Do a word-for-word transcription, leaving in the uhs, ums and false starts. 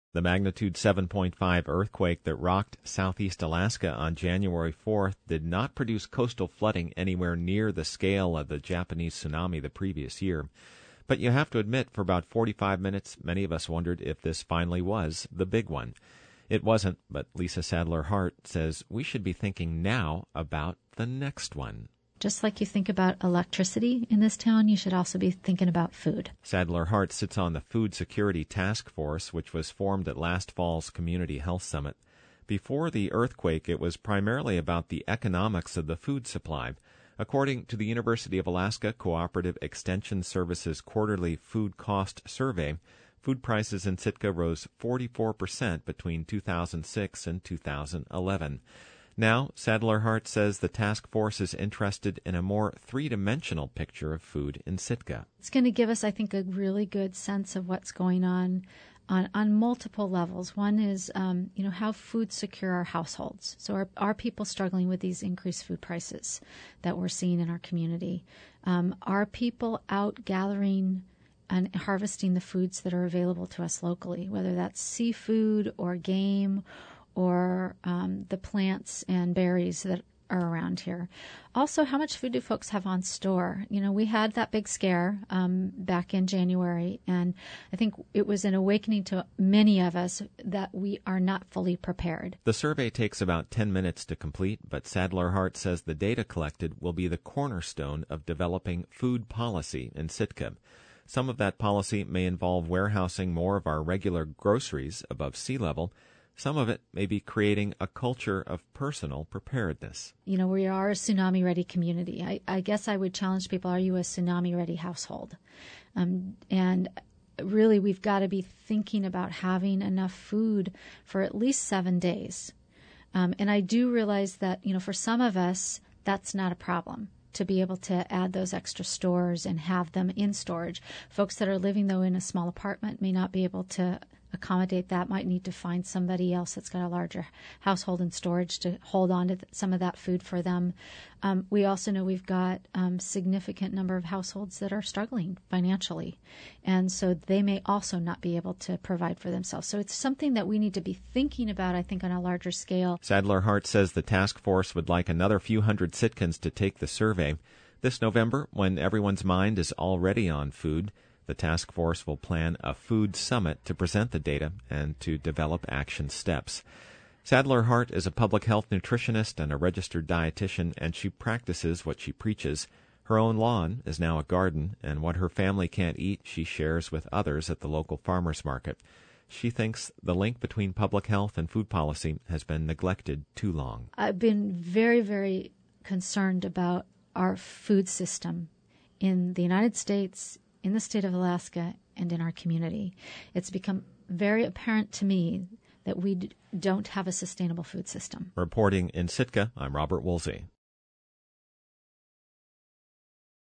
The magnitude seven point five earthquake that rocked southeast Alaska on January fourth did not produce coastal flooding anywhere near the scale of the Japanese tsunami the previous year. But you have to admit, for about forty-five minutes, many of us wondered if this finally was the big one. It wasn't, but Lisa Sadler-Hart says we should be thinking now about the next one. Just like you think about electricity in this town, you should also be thinking about food. Sadler-Hart sits on the Food Security Task Force, which was formed at last fall's Community Health Summit. Before the earthquake, it was primarily about the economics of the food supply. According to the University of Alaska Cooperative Extension Service's quarterly food cost survey, food prices in Sitka rose forty-four percent between two thousand six and two thousand eleven. Now, Sadler-Hart says the task force is interested in a more three-dimensional picture of food in Sitka. It's going to give us, I think, a really good sense of what's going on on, on multiple levels. One is, um, you know, how food secure our households. So are, are people struggling with these increased food prices that we're seeing in our community? Um, are people out gathering and harvesting the foods that are available to us locally, whether that's seafood or game or um, the plants and berries that are around here. Also, how much food do folks have on store? You know, we had that big scare um, back in January, and I think it was an awakening to many of us that we are not fully prepared. The survey takes about ten minutes to complete, but Sadler-Hart says the data collected will be the cornerstone of developing food policy in Sitka. Some of that policy may involve warehousing more of our regular groceries above sea level. Some of it may be creating a culture of personal preparedness. You know, we are a tsunami-ready community. I, I guess I would challenge people, are you a tsunami-ready household? Um, and really, we've got to be thinking about having enough food for at least seven days. Um, and I do realize that, you know, for some of us, that's not a problem, to be able to add those extra stores and have them in storage. Folks that are living, though, in a small apartment may not be able to accommodate that, might need to find somebody else that's got a larger household and storage to hold on to th- some of that food for them. Um, we also know we've got um, significant number of households that are struggling financially, and so they may also not be able to provide for themselves. So it's something that we need to be thinking about, I think, on a larger scale. Sadler-Hart says the task force would like another few hundred Sitkans to take the survey. This November, when everyone's mind is already on food, the task force will plan a food summit to present the data and to develop action steps. Sadler-Hart is a public health nutritionist and a registered dietitian, and she practices what she preaches. Her own lawn is now a garden, and what her family can't eat she shares with others at the local farmers market. She thinks the link between public health and food policy has been neglected too long. I've been very, very concerned about our food system in the United States, in the state of Alaska, and in our community. It's become very apparent to me that we d- don't have a sustainable food system. Reporting in Sitka, I'm Robert Woolsey.